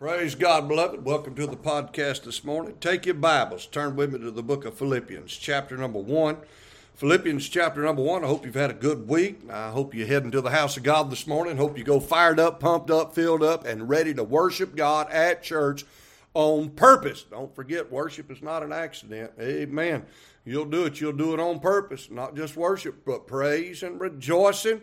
Praise God, beloved. Welcome to the podcast this morning. Take your Bibles. Turn with me to the book of Philippians, chapter number 1. Philippians chapter number 1. I hope you've had a good week. I hope you're heading to the house of God this morning. Hope you go fired up, pumped up, filled up, and ready to worship God at church on purpose. Don't forget, worship is not an accident. Amen. You'll do it on purpose. Not just worship, but praise and rejoicing.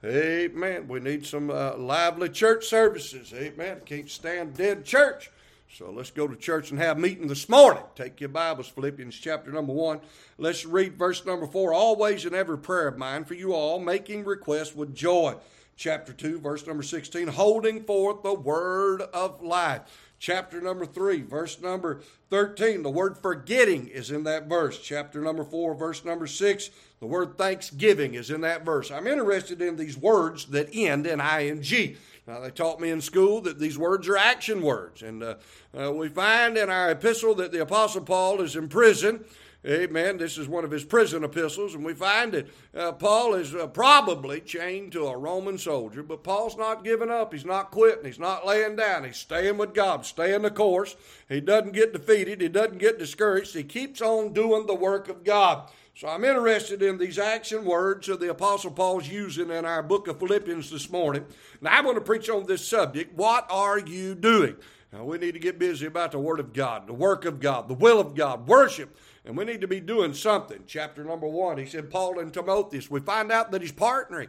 Amen. We need some lively church services. Amen. Can't stand dead church. So let's go to church and have a meeting this morning. Take your Bibles, Philippians chapter number 1. Let's read verse number 4. Always in every prayer of mine for you all, making requests with joy. Chapter 2, verse number 16, holding forth the word of life. Chapter number 3, verse number 13, the word forgetting is in that verse. Chapter number 4, verse number 6, the word thanksgiving is in that verse. I'm interested in these words that end in ing. Now, they taught me in school that these words are action words. And we find in our epistle that the Apostle Paul is in prison. Amen. This is one of his prison epistles, and we find that Paul is probably chained to a Roman soldier, but Paul's not giving up. He's not quitting. He's not laying down. He's staying with God, staying the course. He doesn't get defeated. He doesn't get discouraged. He keeps on doing the work of God. So I'm interested in these action words that the Apostle Paul's using in our book of Philippians this morning. Now, I want to preach on this subject. What are you doing? Now, we need to get busy about the Word of God, the work of God, the will of God, worship. And we need to be doing something. Chapter number 1, he said, Paul and Timotheus, we find out that he's partnering.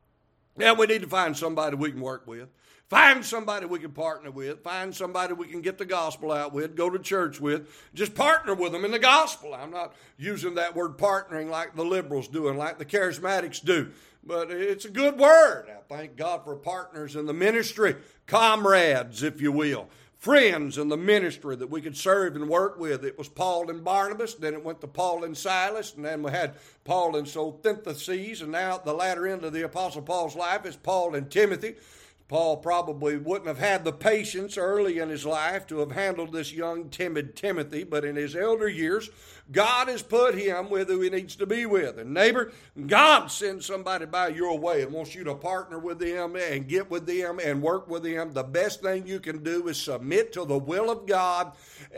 Now we need to find somebody we can work with. Find somebody we can partner with. Find somebody we can get the gospel out with, go to church with. Just partner with them in the gospel. I'm not using that word partnering like the liberals do and like the charismatics do. But it's a good word. I thank God for partners in the ministry, comrades, if you will. Friends in the ministry that we could serve and work with. It was Paul and Barnabas, then it went to Paul and Silas, and then we had Paul and Sosthenes, and now at the latter end of the Apostle Paul's life is Paul and Timothy. Paul probably wouldn't have had the patience early in his life to have handled this young, timid Timothy, but in his elder years, God has put him with who he needs to be with. And neighbor, God sends somebody by your way and wants you to partner with them and get with them and work with them. The best thing you can do is submit to the will of God,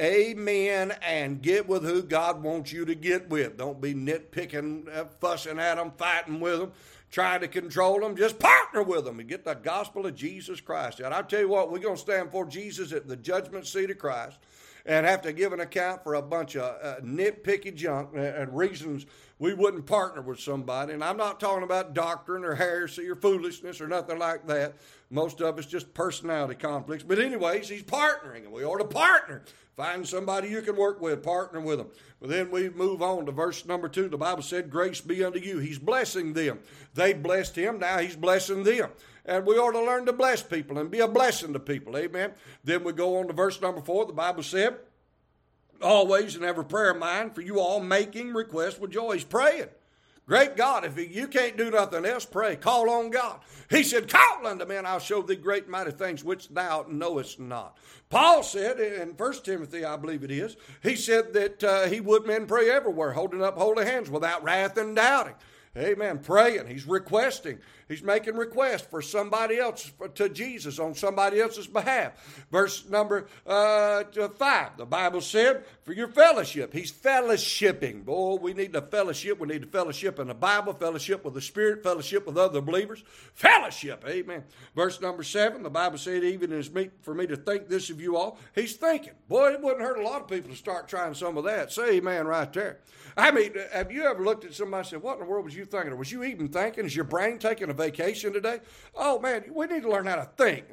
amen, and get with who God wants you to get with. Don't be nitpicking, fussing at them, fighting with them, trying to control them. Just partner with them and get the gospel of Jesus Christ. And I'll tell you what, we're going to stand for Jesus at the judgment seat of Christ and have to give an account for a bunch of nitpicky junk and reasons we wouldn't partner with somebody. And I'm not talking about doctrine or heresy or foolishness or nothing like that. Most of it's just personality conflicts. But anyways, he's partnering, and we ought to partner. Find somebody you can work with, partner with them. But then we move on to verse number 2. The Bible said, grace be unto you. He's blessing them. They blessed him. Now he's blessing them. And we ought to learn to bless people and be a blessing to people. Amen. Then we go on to verse number 4. The Bible said, always in every prayer of mine for you all, making requests with joy. He's praying. Great God, if you can't do nothing else, pray. Call on God. He said, call unto me, and I'll show thee great and mighty things which thou knowest not. Paul said in 1 Timothy, I believe it is, he said that he would men pray everywhere, holding up holy hands without wrath and doubting. Amen. Praying. He's requesting. He's making requests for somebody else, to Jesus on somebody else's behalf. Verse number 5, the Bible said, for your fellowship. He's fellowshipping. Boy, we need to fellowship. We need to fellowship in the Bible, fellowship with the Spirit, fellowship with other believers. Fellowship. Amen. Verse number 7, the Bible said, even as meet for me to think this of you all. He's thinking. Boy, it wouldn't hurt a lot of people to start trying some of that. Say amen right there. I mean, have you ever looked at somebody and said, what in the world was you thinking? Or was you even thinking? Is your brain taking a vacation today? Oh, man, we need to learn how to think,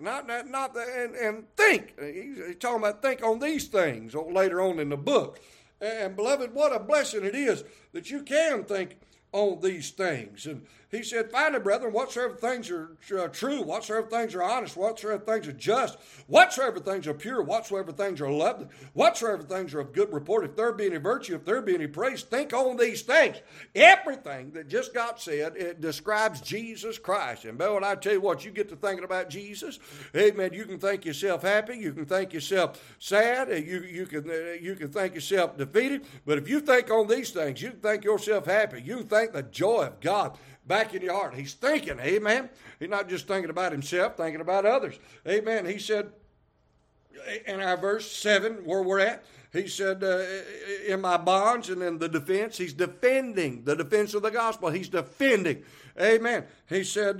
and think. He's talking about think on these things later on in the book. And, beloved, what a blessing it is that you can think on these things. And he said, finally, brethren, whatsoever things are true, whatsoever things are honest, whatsoever things are just, whatsoever things are pure, whatsoever things are lovely, whatsoever things are of good report, if there be any virtue, if there be any praise, think on these things. Everything that just got said, it describes Jesus Christ. And, boy, I tell you what, you get to thinking about Jesus, amen, you can think yourself happy, you can think yourself sad, you can think yourself defeated, but if you think on these things, you can think yourself happy, you can think the joy of God back in your heart. He's thinking, amen. He's not just thinking about himself, thinking about others. Amen. He said, in our verse 7 where we're at, he said, in my bonds, and in the defense, he's defending the defense of the gospel. He's defending. Amen. He said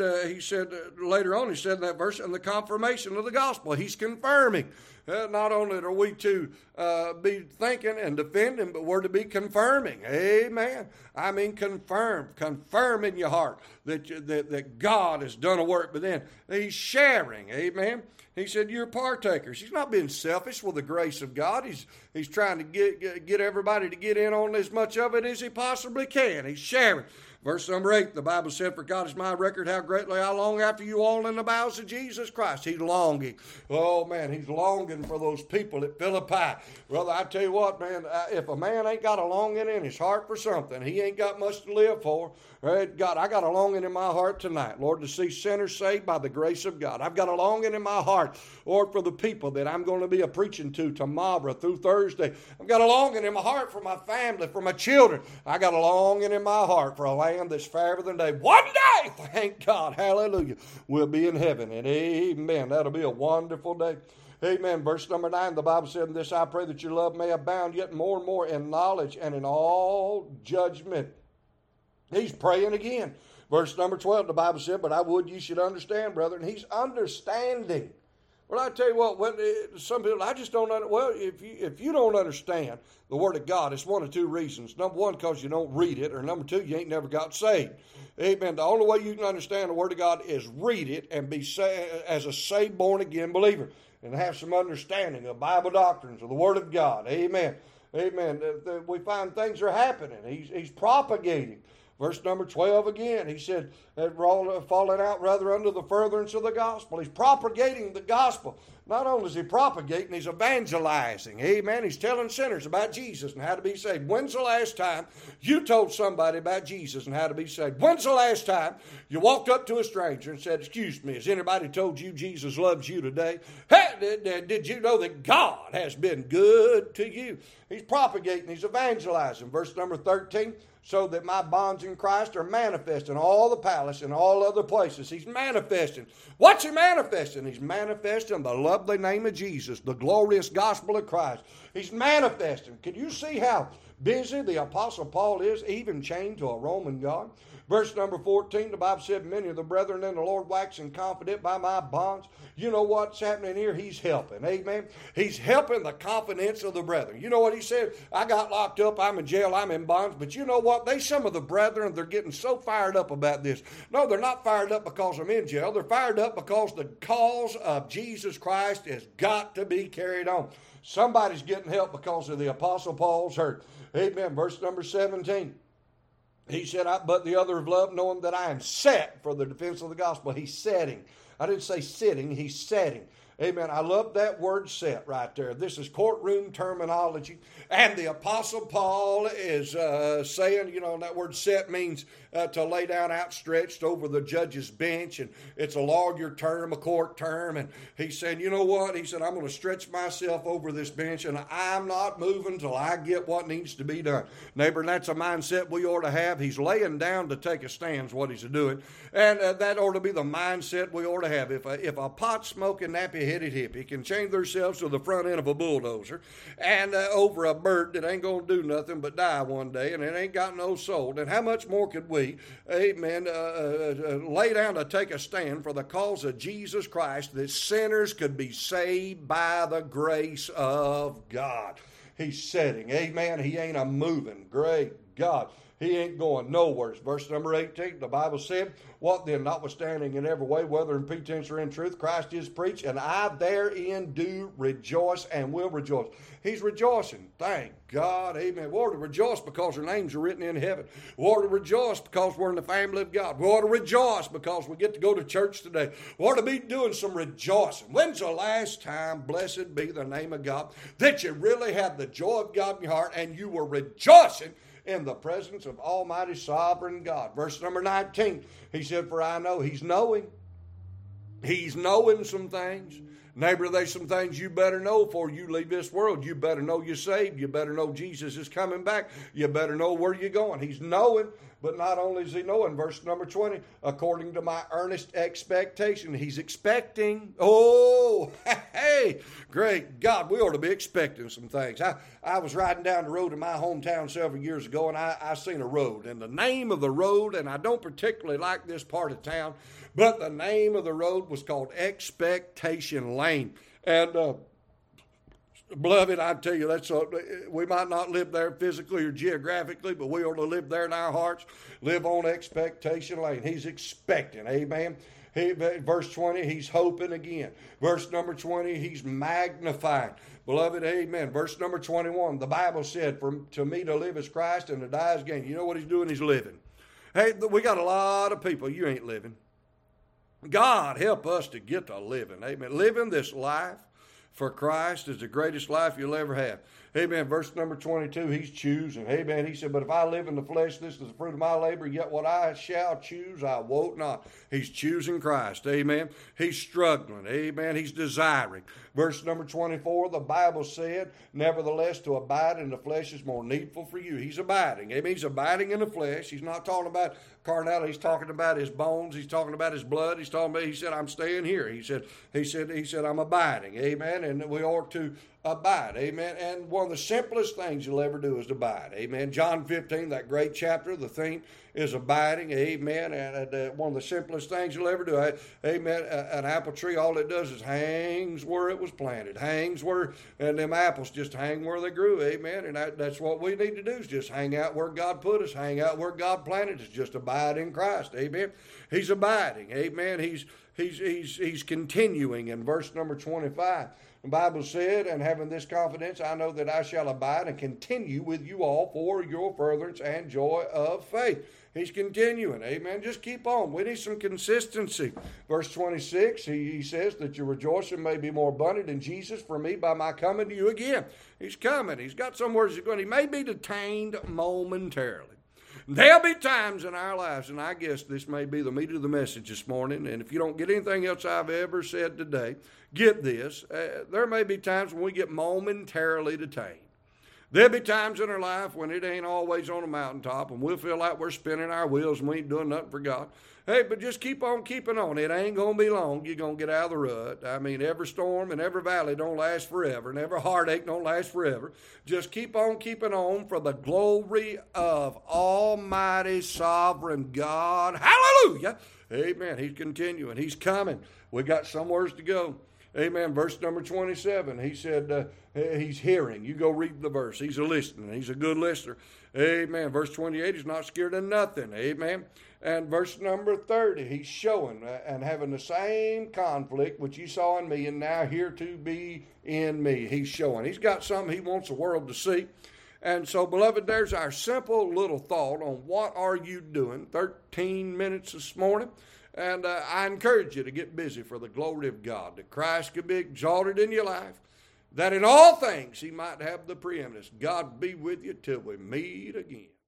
later on, he said in that verse, in the confirmation of the gospel, he's confirming. Not only are we to be thinking and defending, but we're to be confirming. Amen. I mean, confirm in your heart that God has done a work. But then he's sharing. Amen. He said, you're partakers. He's not being selfish with the grace of God. He's trying to get everybody to get in on as much of it as he possibly can. He's sharing. Verse number 8, the Bible said, for God is my record, how greatly I long after you all in the bowels of Jesus Christ. He's longing. Oh, man, he's longing for those people at Philippi. Brother, I tell you what, man, if a man ain't got a longing in his heart for something, he ain't got much to live for. God, I got a longing in my heart tonight, Lord, to see sinners saved by the grace of God. I've got a longing in my heart, Lord, for the people that I'm going to be preaching to tomorrow through Thursday. I've got a longing in my heart for my family, for my children. I got a longing in my heart for a land that's fairer than day. One day, thank God, hallelujah, we'll be in heaven, and amen. That'll be a wonderful day. Amen. Verse number 9, the Bible said, in this I pray that your love may abound yet more and more in knowledge and in all judgment. He's praying again. Verse number 12, the Bible said, but I would you should understand, brethren. He's understanding. Well, I tell you what, some people, I just don't understand. Well, if you don't understand the Word of God, it's one of two reasons. Number one, because you don't read it, or number two, you ain't never got saved. Amen. The only way you can understand the Word of God is read it and be as a saved, born-again believer and have some understanding of Bible doctrines of the Word of God. Amen. Amen. We find things are happening. He's propagating. Verse number 12 again, he said, falling out rather under the furtherance of the gospel. He's propagating the gospel. Not only is he propagating, he's evangelizing. Amen. He's telling sinners about Jesus and how to be saved. When's the last time you told somebody about Jesus and how to be saved? When's the last time you walked up to a stranger and said, excuse me, has anybody told you Jesus loves you today? Hey, did you know that God has been good to you? He's propagating, he's evangelizing. Verse number 13, so that my bonds in Christ are manifest in all the palace and all other places. He's manifesting. What's he manifesting? He's manifesting the lovely name of Jesus, the glorious gospel of Christ. He's manifesting. Can you see how busy the Apostle Paul is, even chained to a Roman guard? Verse number 14, the Bible said, many of the brethren in the Lord waxing confident by my bonds. You know what's happening here? He's helping. Amen. He's helping the confidence of the brethren. You know what he said? I got locked up. I'm in jail. I'm in bonds. But you know what? Some of the brethren, they're getting so fired up about this. No, they're not fired up because I'm in jail. They're fired up because the cause of Jesus Christ has got to be carried on. Somebody's getting help because of the Apostle Paul's hurt. Amen. Verse number 17. He said, but the other of love, knowing that I am set for the defense of the gospel. He's setting. I didn't say sitting, he's setting. Amen. I love that word set right there. This is courtroom terminology. And the Apostle Paul is saying, that word set means to lay down outstretched over the judge's bench. And it's a lawyer term, a court term. And he's saying, you know what? He said, I'm going to stretch myself over this bench and I'm not moving till I get what needs to be done. Neighbor, and that's a mindset we ought to have. He's laying down to take a stand is what he's doing. And that ought to be the mindset we ought to have. If a pot-smoking, nappy-headed hippie can chain themselves to the front end of a bulldozer and over a bird that ain't going to do nothing but die one day and it ain't got no soul, then how much more could we, amen, lay down to take a stand for the cause of Jesus Christ that sinners could be saved by the grace of God. He's setting, amen. He ain't a moving, great God. He ain't going nowhere. Verse number 18, the Bible said, what then, notwithstanding in every way, whether in pretense or in truth, Christ is preached, and I therein do rejoice and will rejoice. He's rejoicing. Thank God. Amen. We ought to rejoice because our names are written in heaven. We ought to rejoice because we're in the family of God. We ought to rejoice because we get to go to church today. We ought to be doing some rejoicing. When's the last time, blessed be the name of God, that you really had the joy of God in your heart and you were rejoicing in the presence of Almighty Sovereign God? Verse number 19, he said, for I know. He's knowing. He's knowing some things. Neighbor, there's some things you better know before you leave this world. You better know you're saved. You better know Jesus is coming back. You better know where you're going. He's knowing. But not only does he know, in verse number 20, according to my earnest expectation, he's expecting. Oh, hey, great God, we ought to be expecting some things. I was riding down the road in my hometown several years ago, and I seen a road. And the name of the road, and I don't particularly like this part of town, but the name of the road was called Expectation Lane. And beloved, I tell you, we might not live there physically or geographically, but we ought to live there in our hearts, live on Expectation Lane. He's expecting, amen. Verse 20, he's hoping again. Verse number 20, he's magnifying. Beloved, amen. Verse number 21, the Bible said, to me to live is Christ and to die is gain. You know what he's doing? He's living. Hey, we got a lot of people, you ain't living. God help us to get to living, amen. Living this life for Christ is the greatest life you'll ever have. Amen. Verse number 22, he's choosing. Amen. He said, but if I live in the flesh, this is the fruit of my labor, yet what I shall choose, I wot not. He's choosing Christ. Amen. He's struggling. Amen. He's desiring. Verse number 24, the Bible said, nevertheless, to abide in the flesh is more needful for you. He's abiding. Amen. He's abiding in the flesh. He's not talking about carnality. He's talking about his bones. He's talking about his blood. He said, I'm staying here. He said, I'm abiding. Amen. And we ought to abide. Amen. And one of the simplest things you'll ever do is to abide. Amen. John 15, that great chapter, the theme is abiding. Amen. And one of the simplest things you'll ever do. Amen. An apple tree, all it does is hangs where it was planted. And them apples just hang where they grew. Amen. And that's what we need to do, is just hang out where God put us, hang out where God planted us, just abide in Christ. Amen. He's abiding. Amen. He's continuing in verse number 25. The Bible said, and having this confidence, I know that I shall abide and continue with you all for your furtherance and joy of faith. He's continuing. Amen. Just keep on. We need some consistency. Verse 26, he says that your rejoicing may be more abundant in Jesus for me by my coming to you again. He's coming. He's got somewhere he's going. He may be detained momentarily. There'll be times in our lives, and I guess this may be the meat of the message this morning, and if you don't get anything else I've ever said today, get this. There may be times when we get momentarily detained. There'll be times in our life when it ain't always on a mountaintop, and we'll feel like we're spinning our wheels and we ain't doing nothing for God. Hey, but just keep on keeping on. It ain't going to be long. You're going to get out of the rut. I mean, every storm and every valley don't last forever, and every heartache don't last forever. Just keep on keeping on for the glory of Almighty Sovereign God. Hallelujah. Amen. He's continuing. He's coming. We got somewheres to go. Amen. Verse number 27, he said he's hearing. You go read the verse. He's a listener. He's a good listener. Amen. Verse 28, he's not scared of nothing. Amen. And verse number 30, he's showing and having the same conflict which you saw in me and now here to be in me. He's showing. He's got something he wants the world to see. And so, beloved, there's our simple little thought on what are you doing. 13 minutes this morning. And I encourage you to get busy for the glory of God, that Christ could be exalted in your life, that in all things he might have the preeminence. God be with you till we meet again.